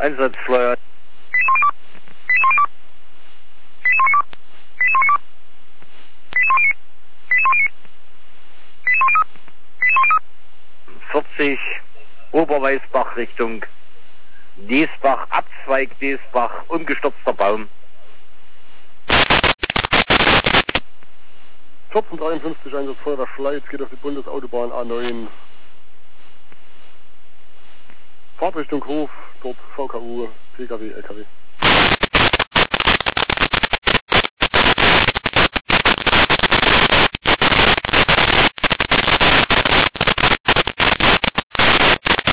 Einsatzflyer. Oberweißbach Richtung Diesbach, Abzweig Diesbach, umgestürzter Baum. 1453 Einsatzfeuerwehr Schleiz geht auf die Bundesautobahn A9. Fahrtrichtung Hof, dort VKU, PKW, LKW.